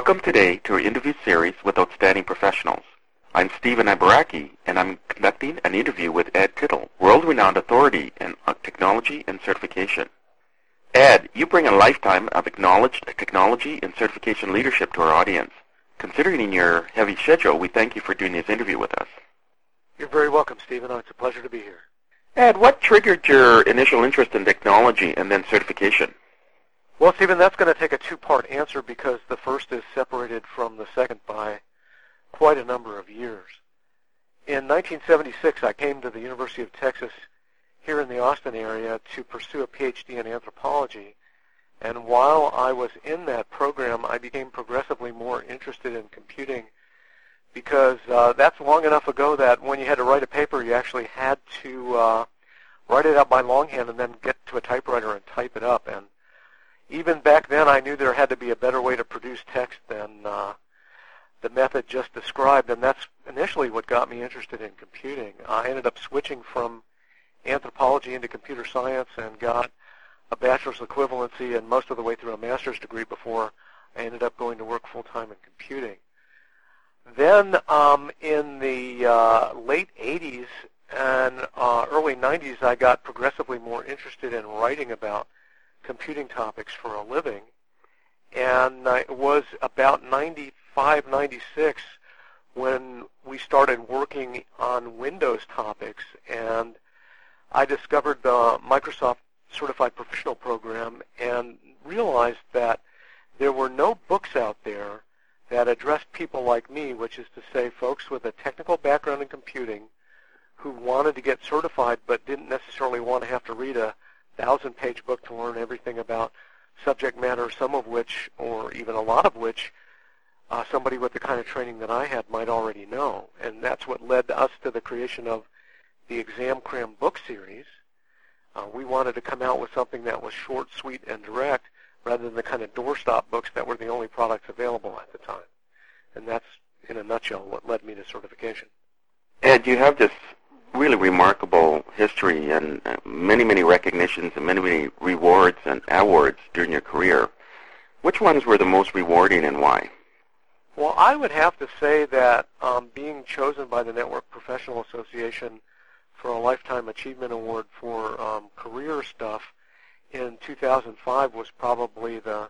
Welcome today to our interview series with outstanding professionals. I'm Stephen Abaraki, and I'm conducting an interview with Ed Tittle, world-renowned authority in technology and certification. Ed, you bring a lifetime of acknowledged technology and certification leadership to our audience. Considering your heavy schedule, we thank you for doing this interview with us. You're very welcome, Stephen. It's a pleasure to be here. Ed, what triggered your initial interest in technology and then certification? Well, Stephen, that's going to take a two-part answer because the first is separated from the second by quite a number of years. In 1976, I came to the University of Texas here in the Austin area to pursue a PhD in anthropology. And while I was in that program, I became progressively more interested in computing because that's long enough ago that when you had to write a paper, you actually had to write it out by longhand and then get to a typewriter and type it up. And even back then, I knew there had to be a better way to produce text than the method just described, and that's initially what got me interested in computing. I ended up switching from anthropology into computer science and got a bachelor's equivalency and most of the way through a master's degree before I ended up going to work full-time in computing. Then in the late 80s and early 90s, I got progressively more interested in writing about computing topics for a living, and it was about 95, 96 when we started working on Windows topics, and I discovered the Microsoft Certified Professional Program and realized that there were no books out there that addressed people like me, which is to say folks with a technical background in computing who wanted to get certified but didn't necessarily want to have to read a 1,000-page book to learn everything about subject matter, some of which, or even a lot of which, somebody with the kind of training that I had might already know. And that's what led us to the creation of the Exam Cram book series. We wanted to come out with something that was short, sweet, and direct, rather than the kind of doorstop books that were the only products available at the time. And that's, in a nutshell, what led me to certification. Ed, you have this really remarkable history and many, many recognitions and many, many rewards and awards during your career. Which ones were the most rewarding and why? Well, I would have to say that being chosen by the Network Professional Association for a Lifetime Achievement Award for career stuff in 2005 was probably the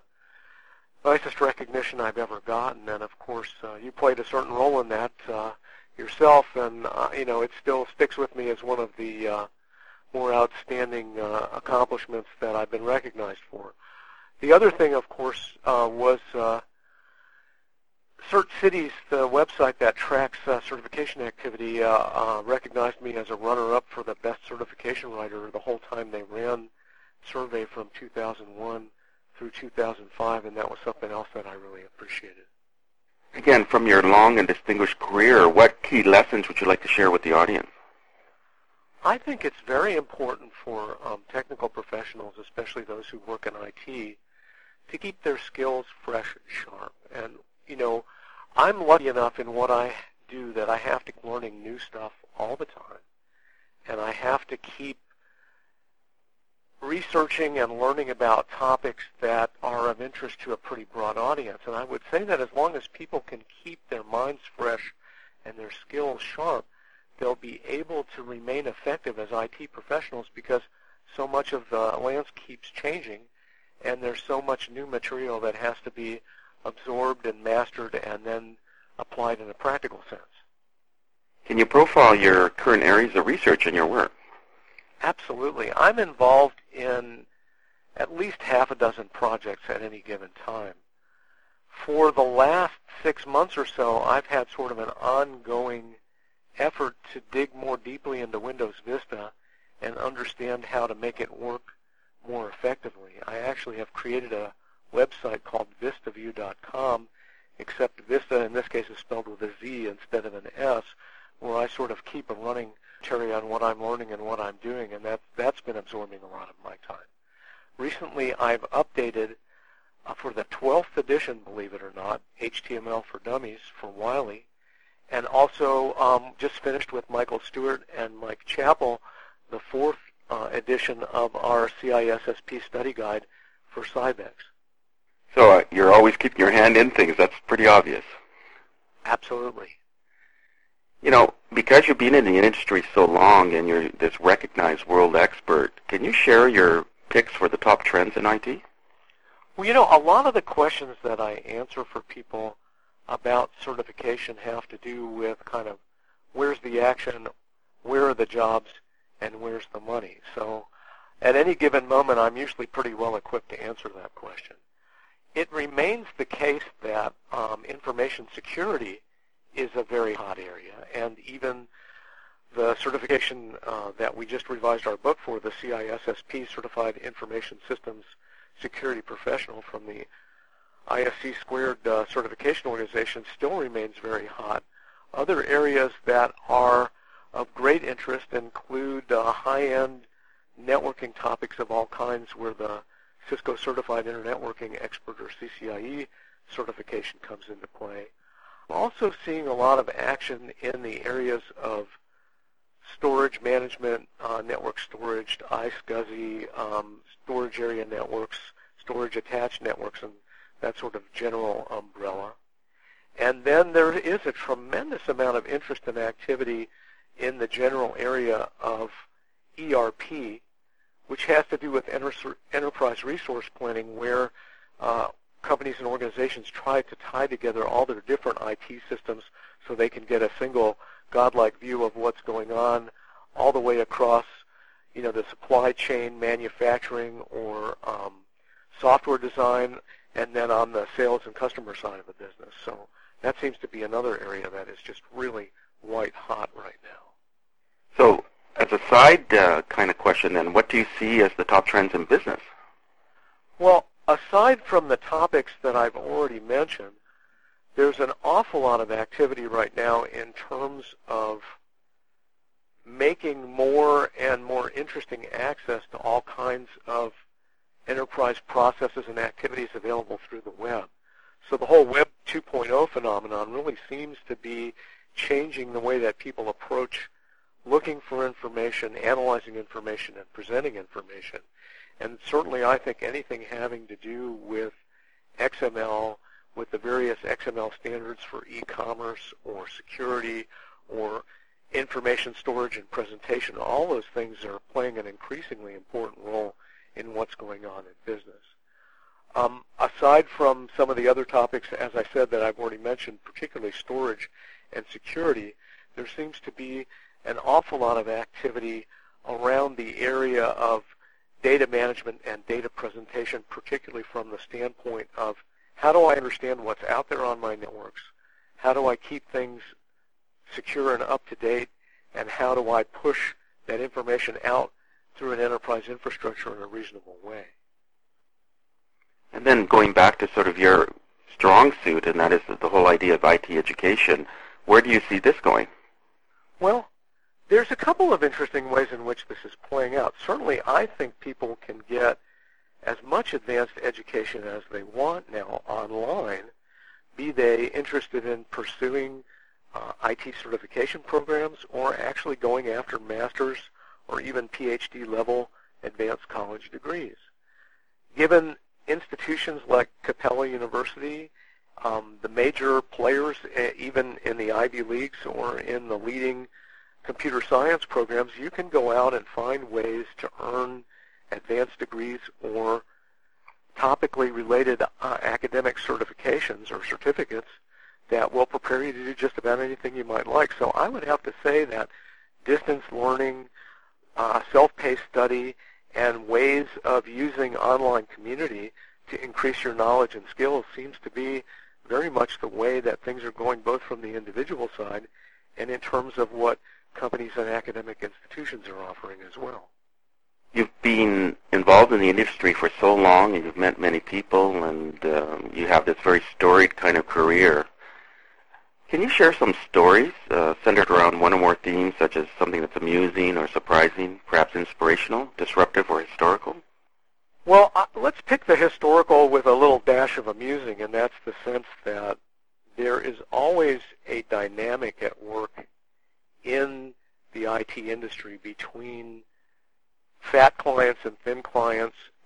nicest recognition I've ever gotten. And, of course, you played a certain role in that yourself, and it still sticks with me as one of the more outstanding accomplishments that I've been recognized for. The other thing, of course, was Cert Cities, the website that tracks certification activity, recognized me as a runner-up for the best certification writer the whole time they ran survey from 2001 through 2005, and that was something else that I really appreciated. Again, from your long and distinguished career, what key lessons would you like to share with the audience? I think it's very important for technical professionals, especially those who work in IT, to keep their skills fresh and sharp. And, I'm lucky enough in what I do that I have to keep learning new stuff all the time. And I have to keep researching and learning about topics that are of interest to a pretty broad audience. And I would say that as long as people can keep their minds fresh and their skills sharp, they'll be able to remain effective as IT professionals because so much of the landscape keeps changing and there's so much new material that has to be absorbed and mastered and then applied in a practical sense. Can you profile your current areas of research in your work? Absolutely. I'm involved in at least half a dozen projects at any given time. For the last 6 months or so, I've had sort of an ongoing effort to dig more deeply into Windows Vista and understand how to make it work more effectively. I actually have created a website called VistaView.com, except Vista in this case is spelled with a Z instead of an S, where I sort of keep a running commentary on what I'm learning and what I'm doing, and that's been absorbing a lot of my time. Recently, I've updated for the 12th edition, believe it or not, HTML for Dummies for Wiley, and also just finished with Michael Stewart and Mike Chappell the 4th edition of our CISSP study guide for Cybex. So you're always keeping your hand in things. That's pretty obvious. Absolutely. You know, because you've been in the industry so long and you're this recognized world expert, can you share your picks for the top trends in IT? Well, you know, a lot of the questions that I answer for people about certification have to do with kind of where's the action, where are the jobs, and where's the money. So at any given moment, I'm usually pretty well equipped to answer that question. It remains the case that information security is a very hot area, and even the certification that we just revised our book for, the CISSP, Certified Information Systems Security Professional from the ISC Squared certification organization, still remains very hot. Other areas that are of great interest include high-end networking topics of all kinds, where the Cisco Certified Internetworking Expert, or CCIE, certification comes into play. I'm also seeing a lot of action in the areas of storage management, network storage, iSCSI, storage area networks, storage attached networks, and that sort of general umbrella. And then there is a tremendous amount of interest and activity in the general area of ERP, which has to do with enterprise resource planning, where companies and organizations try to tie together all their different IT systems so they can get a single godlike view of what's going on all the way across, you know, the supply chain, manufacturing, or software design, and then on the sales and customer side of the business. So that seems to be another area that is just really white hot right now. So as a side kind of question then, what do you see as the top trends in business? Well, aside from the topics that I've already mentioned, there's an awful lot of activity right now in terms of making more and more interesting access to all kinds of enterprise processes and activities available through the web. So the whole Web 2.0 phenomenon really seems to be changing the way that people approach looking for information, analyzing information, and presenting information. And certainly I think anything having to do with XML, with the various XML standards for e-commerce or security or information storage and presentation, all those things are playing an increasingly important role in what's going on in business. Aside from some of the other topics, as I said, that I've already mentioned, particularly storage and security, there seems to be an awful lot of activity around the area of data management and data presentation, particularly from the standpoint of how do I understand what's out there on my networks, how do I keep things secure and up to date, and how do I push that information out through an enterprise infrastructure in a reasonable way. And then going back to sort of your strong suit, and that is the whole idea of IT education, where do you see this going? Well, there's a couple of interesting ways in which this is playing out. Certainly, I think people can get as much advanced education as they want now online, be they interested in pursuing IT certification programs or actually going after master's or even PhD level advanced college degrees. Given institutions like Capella University, the major players, even in the Ivy Leagues or in the leading computer science programs, you can go out and find ways to earn advanced degrees or topically related academic certifications or certificates that will prepare you to do just about anything you might like. So I would have to say that distance learning, self-paced study, and ways of using online community to increase your knowledge and skills seems to be very much the way that things are going, both from the individual side and in terms of what companies and academic institutions are offering as well. You've been involved in the industry for so long, and you've met many people, and you have this very storied kind of career. Can you share some stories centered around one or more themes, such as something that's amusing or surprising, perhaps inspirational, disruptive, or historical? Well, let's pick the historical with a little dash of amusing, and that's the sense that there is always a dynamic at work in the IT industry between fat clients and thin clients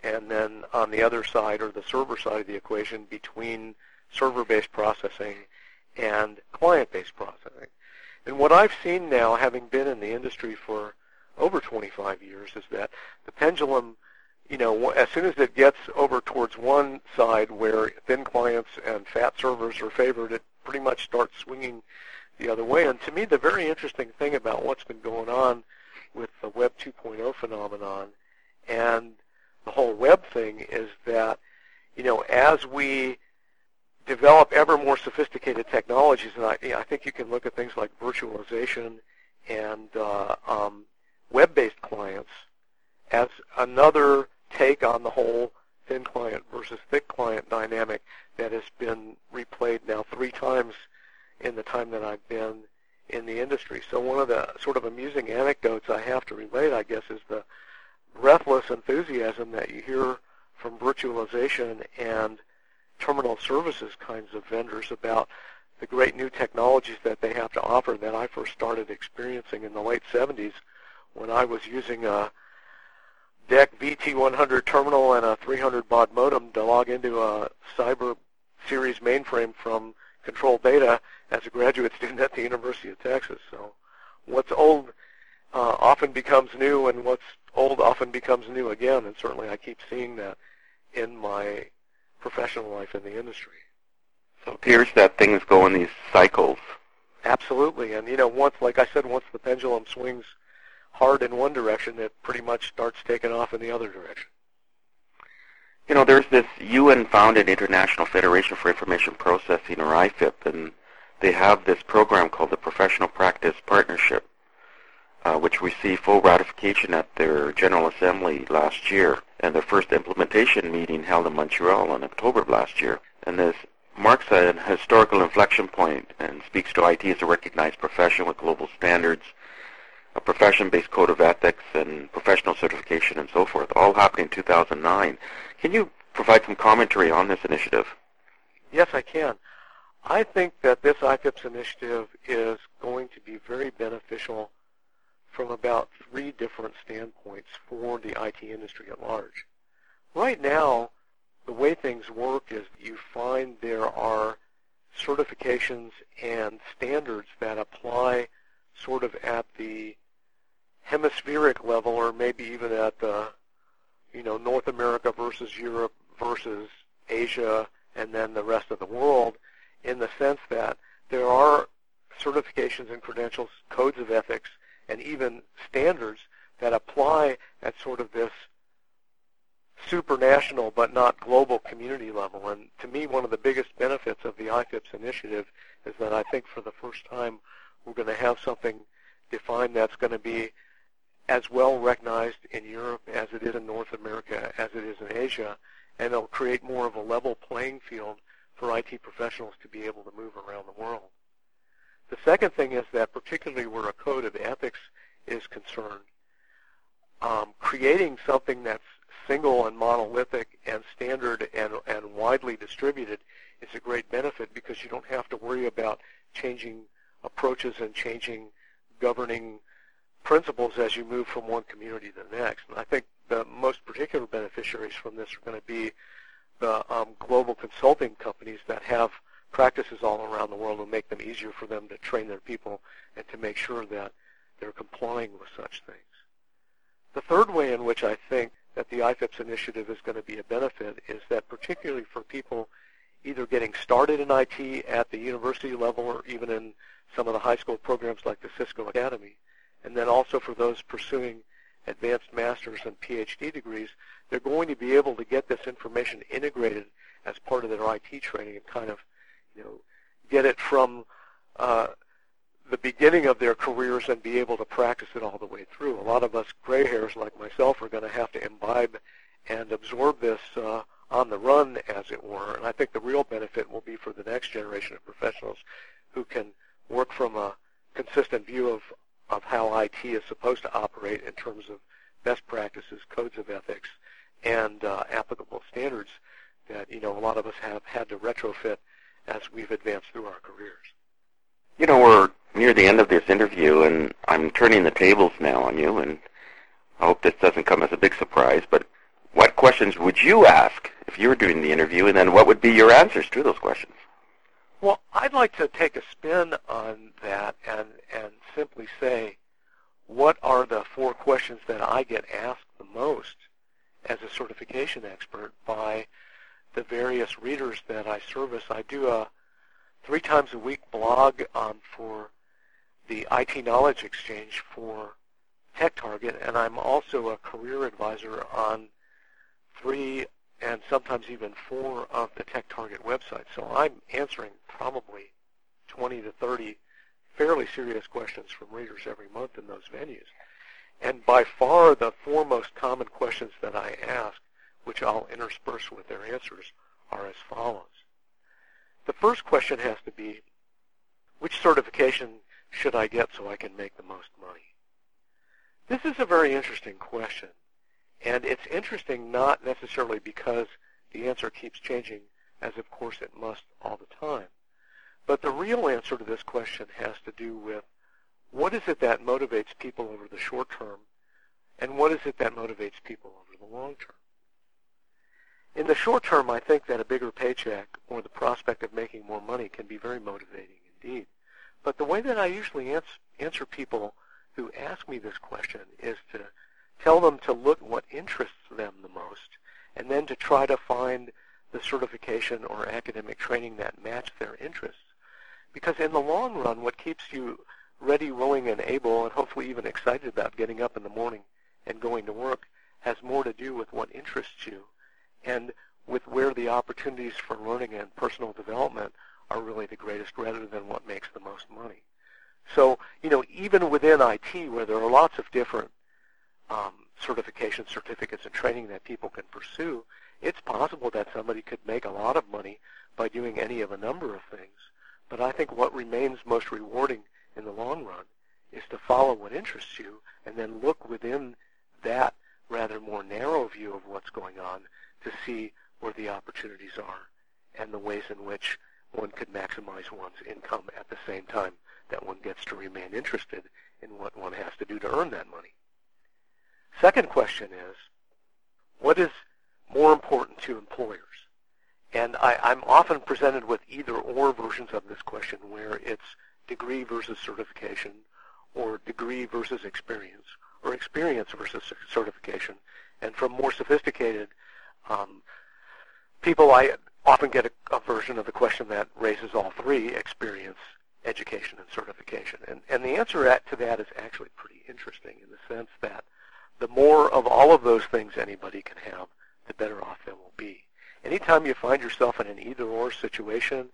and then on the other side, or the server side of the equation, between server-based processing and client-based processing. And what I've seen now, having been in the industry for over 25 years, is that the pendulum, as soon as it gets over towards one side where thin clients and fat servers are favored, it pretty much starts swinging the other way. And to me, the very interesting thing about what's been going on with the Web 2.0 phenomenon and the whole web thing is that, as we develop ever more sophisticated technologies, and I think you can look at things like virtualization and web-based clients as another take on the whole thin client versus thick client dynamic that has been replayed now 3 times in the time that I've been in the industry. So one of the sort of amusing anecdotes I have to relate, I guess, is the breathless enthusiasm that you hear from virtualization and terminal services kinds of vendors about the great new technologies that they have to offer that I first started experiencing in the late 70s when I was using a DEC VT100 terminal and a 300 baud modem to log into a Cyber series mainframe from Control Data as a graduate student at the University of Texas. So what's old often becomes new, and what's old often becomes new again, and certainly I keep seeing that in my professional life in the industry. So it appears that things go in these cycles. Absolutely, and once, like I said, once the pendulum swings hard in one direction, it pretty much starts taking off in the other direction. There's this UN-founded International Federation for Information Processing, or IFIP, and they have this program called the Professional Practice Partnership, which received full ratification at their General Assembly last year, and their first implementation meeting held in Montreal in October of last year. And this marks a historical inflection point and speaks to IT as a recognized profession with global standards, a profession-based code of ethics, and professional certification, and so forth, all happening in 2009. Can you provide some commentary on this initiative? Yes, I can. I think that this IFIPS initiative is going to be very beneficial from about 3 different standpoints for the IT industry at large. Right now, the way things work is you find there are certifications and standards that apply sort of at the hemispheric level, or maybe even at the, North America versus Europe versus Asia and then the rest of the world, in the sense that there are certifications and credentials, codes of ethics, and even standards that apply at sort of this supranational but not global community level. And to me, one of the biggest benefits of the IFIPS initiative is that I think for the first time we're going to have something defined that's going to be as well recognized in Europe as it is in North America, as it is in Asia, and it'll create more of a level playing field for IT professionals to be able to move around the world. The second thing is that particularly where a code of ethics is concerned, creating something that's single and monolithic and standard and widely distributed is a great benefit, because you don't have to worry about changing approaches and changing governing principles as you move from one community to the next. And I think the most particular beneficiaries from this are going to be the global consulting companies that have practices all around the world and make them easier for them to train their people and to make sure that they're complying with such things. The third way in which I think that the IFIPS initiative is going to be a benefit is that particularly for people either getting started in IT at the university level or even in some of the high school programs like the Cisco Academy, and then also for those pursuing advanced master's and PhD degrees, they're going to be able to get this information integrated as part of their IT training and kind of, get it from the beginning of their careers and be able to practice it all the way through. A lot of us gray hairs like myself are going to have to imbibe and absorb this on the run, as it were. And I think the real benefit will be for the next generation of professionals who can work from a consistent view of how IT is supposed to operate in terms of best practices, codes of ethics, and applicable standards that, a lot of us have had to retrofit as we've advanced through our careers. We're near the end of this interview, and I'm turning the tables now on you, and I hope this doesn't come as a big surprise, but What questions would you ask if you were doing the interview, and then what would be your answers to those questions? Well, I'd like to take a spin on that and simply say, what are the 4 questions that I get asked the most as a certification expert by the various readers that I service? I do a 3 times a week blog for the IT Knowledge Exchange for TechTarget, and I'm also a career advisor on 3 and sometimes even 4 of the TechTarget websites. So I'm answering probably 20 to 30 fairly serious questions from readers every month in those venues. And by far the 4 most common questions that I ask, which I'll intersperse with their answers, are as follows. The first question has to be, which certification should I get so I can make the most money? This is a very interesting question, and it's interesting not necessarily because the answer keeps changing, as of course it must all the time, but the real answer to this question has to do with what is it that motivates people over the short term, and what is it that motivates people over the long term? In the short term, I think that a bigger paycheck or the prospect of making more money can be very motivating indeed. But the way that I usually answer people who ask me this question is to tell them to look at what interests them the most, and then to try to find the certification or academic training that match their interests. Because in the long run, what keeps you ready, willing, and able, and hopefully even excited about getting up in the morning and going to work, has more to do with what interests you and with where the opportunities for learning and personal development are really the greatest, rather than what makes the most money. So, even within IT, where there are lots of different certifications, certificates, and training that people can pursue, it's possible that somebody could make a lot of money by doing any of a number of things. But I think what remains most rewarding in the long run is to follow what interests you and then look within that rather more narrow view of what's going on to see where the opportunities are and the ways in which one could maximize one's income at the same time that one gets to remain interested in what one has to do to earn that money. Second question is, what is more important to employers? And I'm often presented with either-or versions of this question, where it's degree versus certification, or degree versus experience, or experience versus certification. And from more sophisticated people, I often get a version of the question that raises all 3, experience, education, and certification. And the answer to that is actually pretty interesting, in the sense that the more of all of those things anybody can have, the better off they will be. Anytime you find yourself in an either-or situation,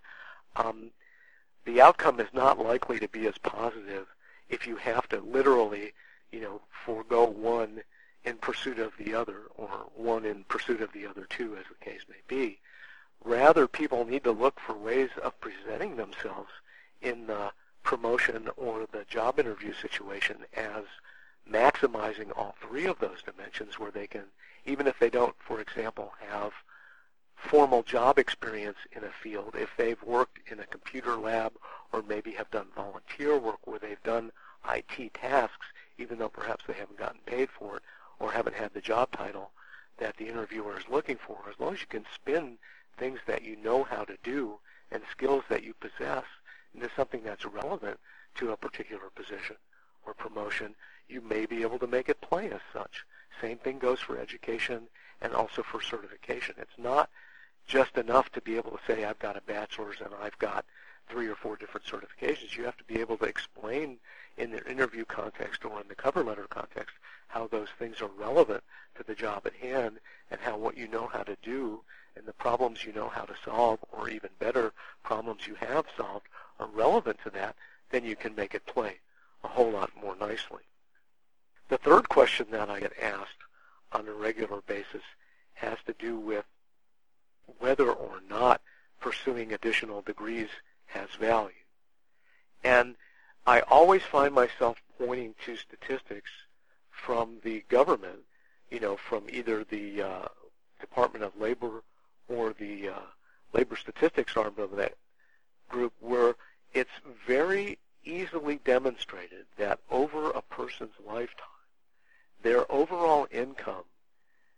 the outcome is not likely to be as positive if you have to literally, forego one in pursuit of the other, or one in pursuit of the other 2, as the case may be. Rather, people need to look for ways of presenting themselves in the promotion or the job interview situation as maximizing all 3 of those dimensions, where they can, even if they don't, for example, have formal job experience in a field, if they've worked in a computer lab or maybe have done volunteer work where they've done IT tasks, even though perhaps they haven't gotten paid for it or haven't had the job title that the interviewer is looking for, as long as you can spin things that you know how to do and skills that you possess into something that's relevant to a particular position or promotion, you may be able to make it play as such. Same thing goes for education and also for certification. It's not just enough to be able to say, I've got a bachelor's and I've got 3 or 4 different certifications. You have to be able to explain in the interview context or in the cover letter context how those things are relevant to the job at hand, and how what you know how to do and the problems you know how to solve, or even better, problems you have solved, are relevant to that. Then you can make it play a whole lot more nicely. The third question that I get asked on a regular basis has to do with whether or not pursuing additional degrees has value. And I always find myself pointing to statistics from the government, from either the Department of Labor or the Labor Statistics arm of that group, where it's very easily demonstrated that over a person's lifetime, their overall income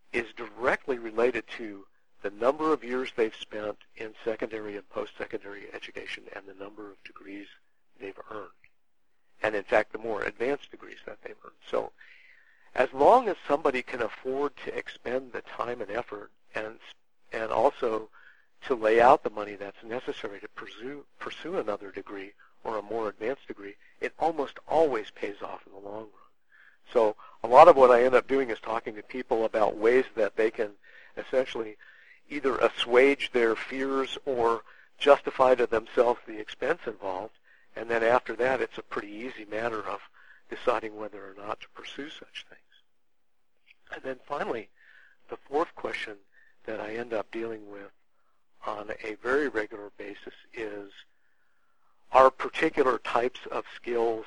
is directly related to the number of years they've spent in secondary and post-secondary education and the number of degrees they've earned. And in fact, the more advanced degrees that they've earned. So as long as somebody can afford to expend the time and effort and also to lay out the money that's necessary to pursue another degree or a more advanced degree, it almost always pays off in the long run. So a lot of what I end up doing is talking to people about ways that they can essentially either assuage their fears or justify to themselves the expense involved, and then after that it's a pretty easy matter of deciding whether or not to pursue such things. And then finally, the fourth question that I end up dealing with on a very regular basis is, are particular types of skills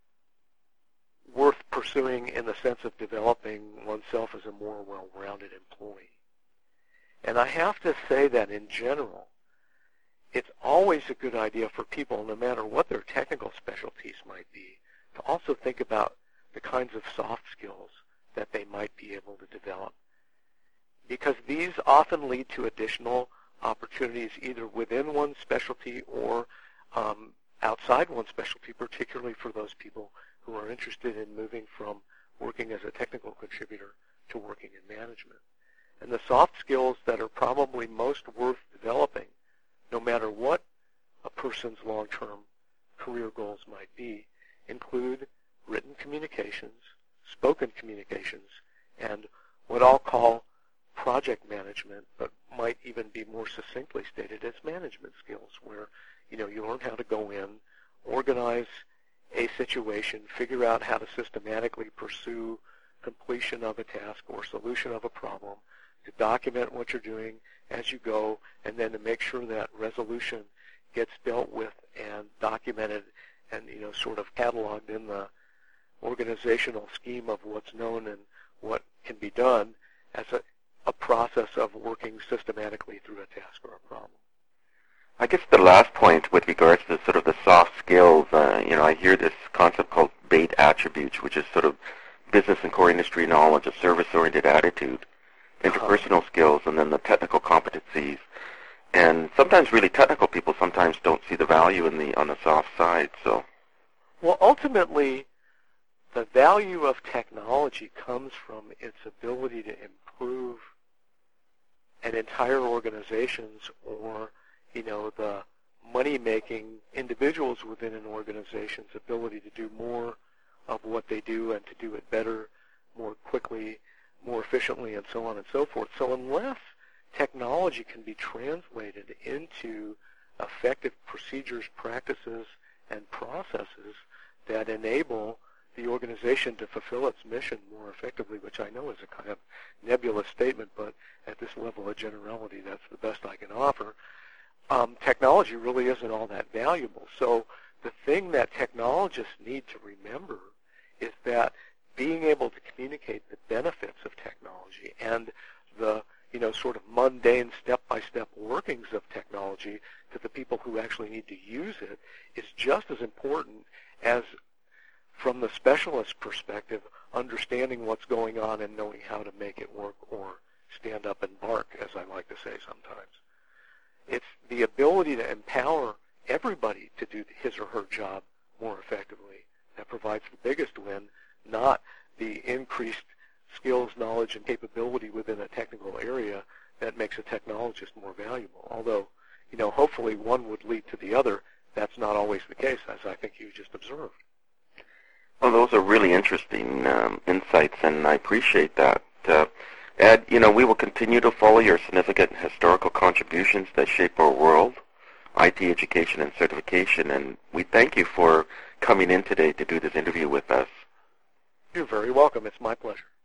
worth pursuing in the sense of developing oneself as a more well-rounded employee? And I have to say that in general, it's always a good idea for people, no matter what their technical specialties might be, to also think about the kinds of soft skills that they might be able to develop. Because these often lead to additional opportunities either within one's specialty or outside one's specialty, particularly for those people who are interested in moving from working as a technical contributor to working in management. And the soft skills that are probably most worth developing, no matter what a person's long-term career goals might be, include written communications, spoken communications, and what I'll call project management, but might even be more succinctly stated as management skills, where you learn how to go in, organize a situation, figure out how to systematically pursue completion of a task or solution of a problem, to document what you're doing as you go, and then to make sure that resolution gets dealt with and documented and sort of cataloged in the organizational scheme of what's known and what can be done as a process of working systematically through a task or a problem. I guess the last point with regards to sort of the soft skills, I hear this concept called BAIT attributes, which is sort of business and core industry knowledge, a service-oriented attitude, interpersonal skills, and then the technical competencies. And sometimes really technical people sometimes don't see the value on the soft side. So, well, ultimately, the value of technology comes from its ability to improve an entire organization's or the money-making individuals within an organization's ability to do more of what they do and to do it better, more quickly, more efficiently, and so on and so forth. So unless technology can be translated into effective procedures, practices, and processes that enable the organization to fulfill its mission more effectively, which I know is a kind of nebulous statement, but at this level of generality, that's the best I can offer, technology really isn't all that valuable. So the thing that technologists need to remember is that being able to communicate the benefits of technology and the sort of mundane step-by-step workings of technology to the people who actually need to use it is just as important as, from the specialist perspective, understanding what's going on and knowing how to make it work or stand up and bark, as I like to say sometimes. It's the ability to empower everybody to do his or her job more effectively that provides the biggest win, not the increased skills, knowledge, and capability within a technical area that makes a technologist more valuable. Although, hopefully one would lead to the other. That's not always the case, as I think you just observed. Well, those are really interesting insights, and I appreciate that. Ed, we will continue to follow your significant historical contributions that shape our world, IT education and certification, and we thank you for coming in today to do this interview with us. You're very welcome. It's my pleasure.